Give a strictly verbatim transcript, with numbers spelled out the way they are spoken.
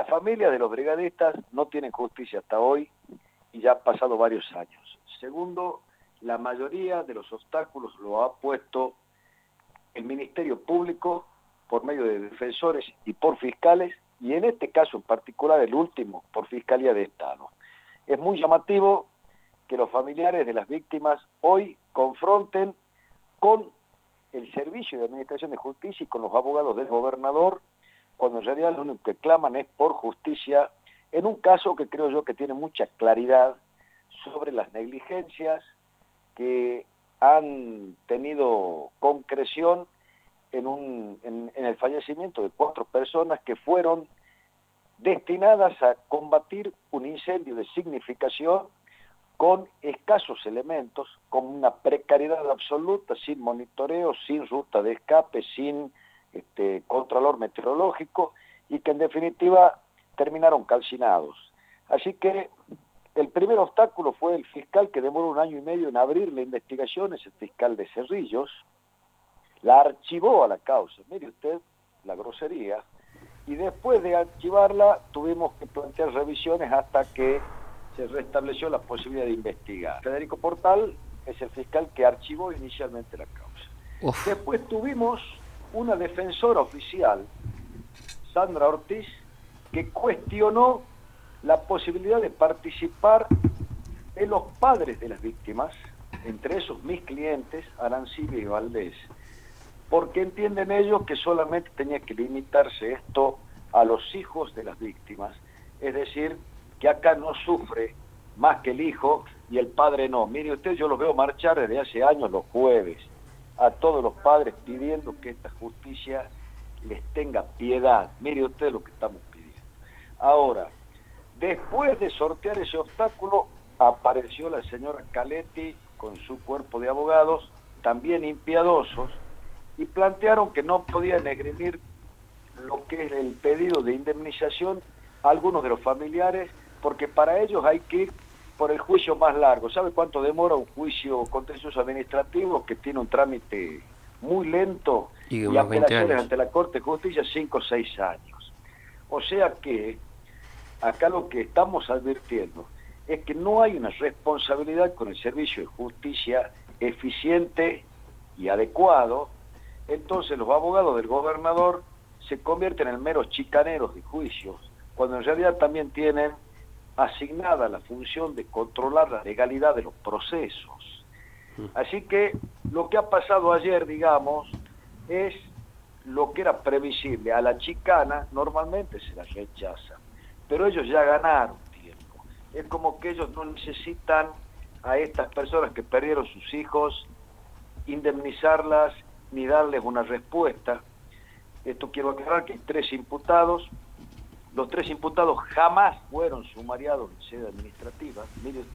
Las familias de los brigadistas no tienen justicia hasta hoy y ya han pasado varios años. Segundo, la mayoría de los obstáculos lo ha puesto el Ministerio Público por medio de defensores y por fiscales, y en este caso en particular el último, por Fiscalía de Estado. Es muy llamativo que los familiares de las víctimas hoy confronten con el Servicio de Administración de Justicia y con los abogados del gobernador, cuando en realidad lo único que claman es por justicia, en un caso que creo yo que tiene mucha claridad sobre las negligencias que han tenido concreción en, un, en, en el fallecimiento de cuatro personas que fueron destinadas a combatir un incendio de significación con escasos elementos, con una precariedad absoluta, sin monitoreo, sin ruta de escape, sin este, controlador meteorológico, y que en definitiva terminaron calcinados. Así que el primer obstáculo fue el fiscal que demoró un año y medio en abrir la investigación, es el fiscal de Cerrillos, la archivó a la causa, mire usted la grosería, y después de archivarla tuvimos que plantear revisiones hasta que se restableció la posibilidad de investigar. Federico Portal es el fiscal que archivó inicialmente la causa. Uf. Después tuvimos una defensora oficial, Sandra Ortiz, que cuestionó la posibilidad de participar de los padres de las víctimas, entre esos mis clientes, Arancibia y Valdés, porque entienden ellos que solamente tenía que limitarse esto a los hijos de las víctimas, es decir, que acá no sufre más que el hijo y el padre no. Mire usted, yo los veo marchar desde hace años los jueves a todos los padres pidiendo que esta justicia les tenga piedad. Mire usted lo que estamos pidiendo. Ahora, después de sortear ese obstáculo, apareció la señora Caletti con su cuerpo de abogados, también impiadosos, y plantearon que no podían esgrimir lo que es el pedido de indemnización a algunos de los familiares, porque para ellos hay que ir por el juicio más largo. ¿Sabe cuánto demora un juicio contencioso administrativo que tiene un trámite muy lento y, y apelaciones ante la Corte de Justicia cinco o seis años? O sea que acá lo que estamos advirtiendo es que no hay una responsabilidad con el servicio de justicia eficiente y adecuado. Entonces los abogados del gobernador se convierten en meros chicaneros de juicios, cuando en realidad también tienen asignada la función de controlar la legalidad de los procesos. Así que lo que ha pasado ayer, digamos, es lo que era previsible. A la chicana normalmente se la rechaza, pero ellos ya ganaron tiempo. Es como que ellos no necesitan a estas personas que perdieron sus hijos indemnizarlas ni darles una respuesta. Esto quiero aclarar que hay tres imputados. Los tres imputados jamás fueron sumariados en sede administrativa. Mire